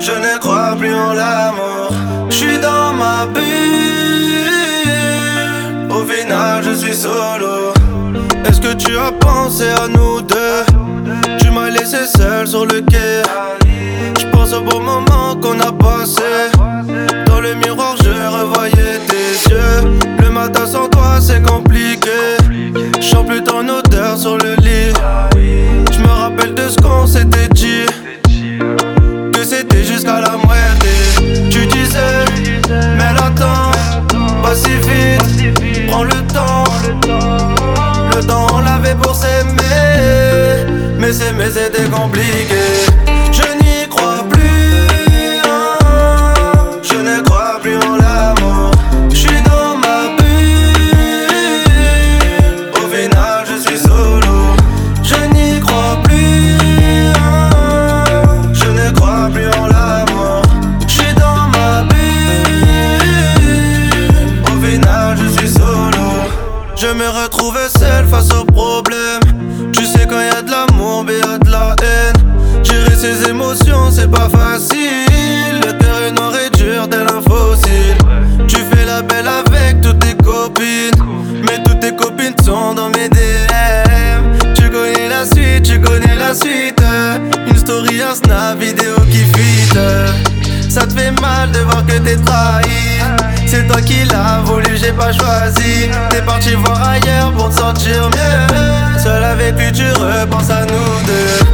Je ne crois plus en l'amour. Je suis dans ma bulle. Au final je suis solo. Est-ce que tu as pensé à nous deux? Tu m'as laissé seul sur le quai. Je pense au bon moment qu'on a passé. Dans le miroir je revoyais tes yeux. Le matin sans toi c'est compliqué. Je sens plus ton odeur sur le lit. Je me rappelle de ce qu'on s'était dit, que c'était jusqu'à la moitié. Tu disais, mais l'attends, pas si vite, prends le temps. Le temps on l'avait pour s'aimer, mais s'aimer c'était compliqué. Je n'y crois plus, je ne crois plus en l'amour. Je suis dans ma bulle, au final je suis solo. Je n'y crois plus, je ne crois plus en l'amour. Je suis dans ma bulle, au final je suis solo. Je me retrouvais seul face aux problèmes. Tu sais quand y'a de l'amour, mais y'a de la haine. Gérer ses émotions c'est pas facile. Le terrain noir est dur tel un fossile. Tu fais la belle avec toutes tes copines, mais toutes tes copines sont dans mes DM. Tu connais la suite, tu connais la suite. Une story, un snap, vidéo qui fit. Ça te fait mal de voir que t'es trahi. C'est toi qui l'as voulu, j'ai pas choisi. T'es parti voir ailleurs pour te sentir mieux. Seul avec lui tu repenses à nous deux.